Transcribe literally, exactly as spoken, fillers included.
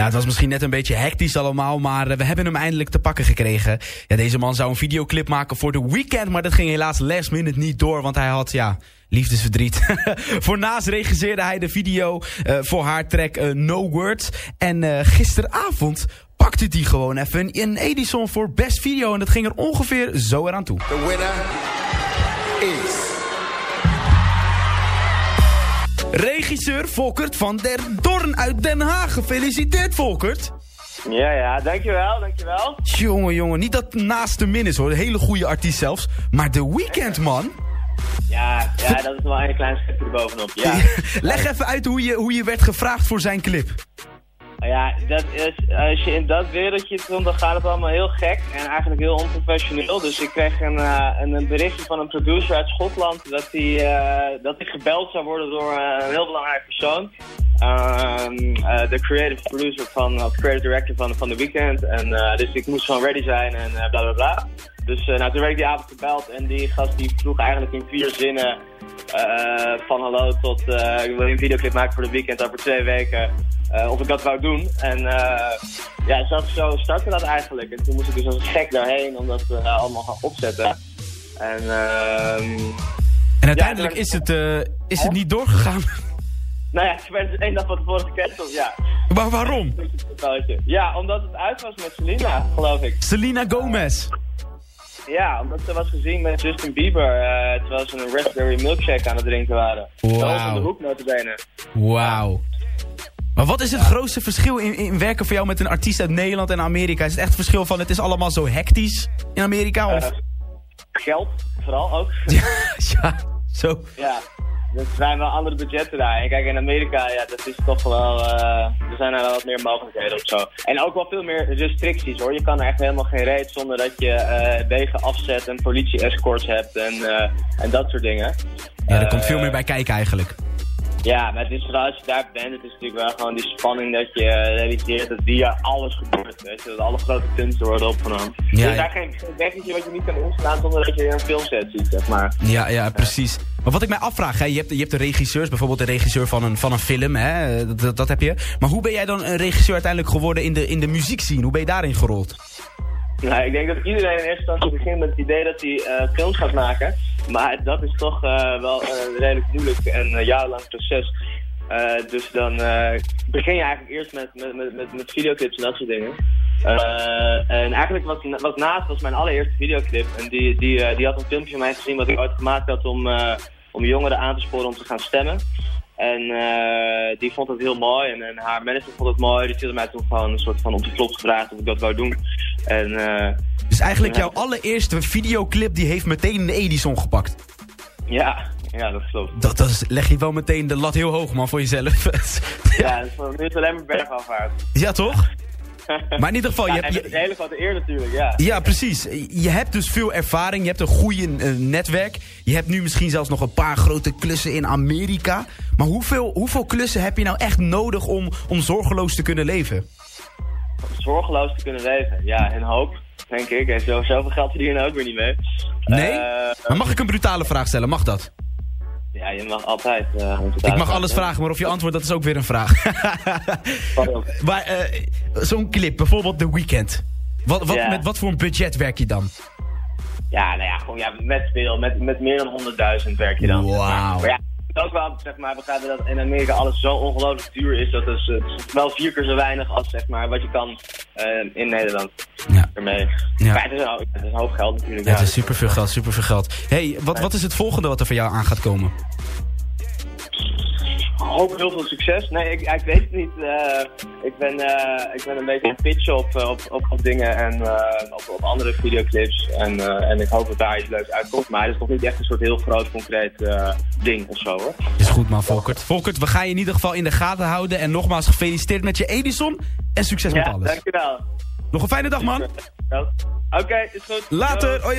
het was misschien net een beetje hectisch allemaal, maar uh, we hebben hem eindelijk te pakken gekregen. Ja, deze man zou een videoclip maken voor The Weeknd, maar dat ging helaas last minute niet door, want hij had, ja, liefdesverdriet. Voor Naas regisseerde hij de video uh, voor haar track uh, No Words. En uh, gisteravond pakte hij gewoon even een, een Edison voor best video en dat ging er ongeveer zo eraan toe. The winner is... Regisseur Volkert van der Doorn uit Den Haag. Gefeliciteerd, Volkert. Ja, ja, dankjewel, dankjewel. Jongen, jongen, niet dat naast de min is hoor. Een hele goede artiest zelfs. Maar The Weeknd, man. Ja, ja, dat is wel een klein schepje erbovenop, ja. Leg even uit hoe je, hoe je werd gevraagd voor zijn clip. Ja, dat is, als je in dat wereldje komt, dan gaat het allemaal heel gek en eigenlijk heel onprofessioneel. Dus ik kreeg een, uh, een, een berichtje van een producer uit Schotland dat hij uh, dat hij gebeld zou worden door uh, een heel belangrijk persoon. Um, uh, de creative producer van, of creative director van, van The Weeknd. En uh, dus ik moest gewoon ready zijn en uh, bla bla bla. Dus uh, nou, toen werd ik die avond gebeld en die gast die vroeg eigenlijk in vier zinnen uh, van hallo tot uh, ik wil een videoclip maken voor The Weeknd over twee weken. Uh, of ik dat wou doen. En uh, ja, zo, zo startte dat eigenlijk. En toen moest ik dus als een gek daarheen om dat uh, allemaal gaan opzetten. En, uh, en uiteindelijk ja, is, het, uh, is het niet doorgegaan. Nou ja, ik werd dus één dag van tevoren gecanceld, ja. Maar waarom? Ja, omdat het uit was met Selena, geloof ik. Selena Gomez. Ja, omdat ze was gezien met Justin Bieber, uh, terwijl ze een raspberry milkshake aan het drinken waren. Wauw. Dat was aan de hoek notabene. Wauw. Maar wat is het grootste verschil in, in werken voor jou met een artiest uit Nederland en Amerika? Is het echt het verschil van het is allemaal zo hectisch in Amerika? Of? Uh, geld, vooral ook. Ja, ja, zo. Ja, er zijn wel andere budgetten daar. En kijk, in Amerika, ja, dat is toch wel, uh, er zijn er wel wat meer mogelijkheden of zo. En ook wel veel meer restricties hoor. Je kan er echt helemaal geen reet zonder dat je uh, wegen afzet en politie-escorts hebt en, uh, en dat soort dingen. Ja, er uh, komt veel meer bij kijken eigenlijk. Ja, maar het is vooral als je daar bent, het is natuurlijk wel gewoon die spanning dat je uh, realiseert dat via alles gebeurt, weet je, dat alle grote kunsten worden opgenomen. Ja, er is ja. daar geen, geen weggetje wat je niet kan inslaan zonder dat je een filmset ziet, zeg maar. Ja, ja, precies. Maar wat ik mij afvraag, hè, je hebt, je hebt de regisseurs, bijvoorbeeld de regisseur van een, van een film, hè, dat, dat heb je. Maar hoe ben jij dan een regisseur uiteindelijk geworden in de, in de muziekscene? Hoe ben je daarin gerold? Nou, ik denk dat iedereen in eerste instantie begint met het idee dat hij uh, films gaat maken. Maar dat is toch uh, wel uh, redelijk moeilijk en uh, jarenlang proces. Uh, dus dan uh, begin je eigenlijk eerst met, met, met, met, met videoclips en dat soort dingen. Uh, en eigenlijk was, was Naast was mijn allereerste videoclip. En die, die, uh, die had een filmpje van mij gezien wat ik ooit gemaakt had om, uh, om jongeren aan te sporen om te gaan stemmen. En uh, die vond het heel mooi en, en haar manager vond het mooi. Die had mij toen gewoon een soort van op de klop gevraagd of ik dat wou doen. En, uh, dus eigenlijk jouw allereerste videoclip die heeft meteen een Edison gepakt? Ja, ja, dat klopt. Dat, dat is, leg je wel meteen de lat heel hoog man voor jezelf. Ja, nu is het alleen maar bergafwaarts. Ja toch? Maar in ieder geval... Ja, je hebt, je, het is een hele grote eer natuurlijk, ja. Ja, precies. Je hebt dus veel ervaring, je hebt een goede uh, netwerk. Je hebt nu misschien zelfs nog een paar grote klussen in Amerika. Maar hoeveel, hoeveel klussen heb je nou echt nodig om, om zorgeloos te kunnen leven? Zorgeloos te kunnen leven? Ja, een hoop, denk ik. En zo, zoveel geld verdienen ook weer niet mee. Nee? Uh, maar mag ik een brutale vraag stellen? Mag dat? Ja, je mag altijd... Uh, ik mag alles vragen, maar of je antwoordt, dat is ook weer een vraag. Maar uh, zo'n clip, bijvoorbeeld The Weeknd. Wat, wat, ja. Met wat voor een budget werk je dan? Ja, nou ja, gewoon ja, met veel, met, met meer dan honderdduizend werk je dan. Wauw. Maar ja, ook wel, zeg maar, begrijpen dat in Amerika alles zo ongelooflijk duur is. Dat is, het is wel vier keer zo weinig als, zeg maar, wat je kan uh, in Nederland. Ja. Ermee. Ja. Maar het is, een, het is een hoop geld natuurlijk. Ja, ja, het is superveel geld, superveel geld. Hey, wat, wat is het volgende wat er voor jou aan gaat komen? Ik hoop heel veel succes. Nee, ik, ik weet het niet. Uh, ik, ben, uh, ik ben een beetje aan het pitchen op, op, op, op dingen en uh, op, op andere videoclips. En, uh, en ik hoop dat daar iets leuks uitkomt. Maar het is nog niet echt een soort heel groot, concreet uh, ding of zo, hoor. Is goed, man, Volkert. Volkert, we gaan je in ieder geval in de gaten houden. En nogmaals gefeliciteerd met je Edison. En succes ja, met alles. Dankjewel. Nog een fijne dag, man. Oké, okay, is goed. Later.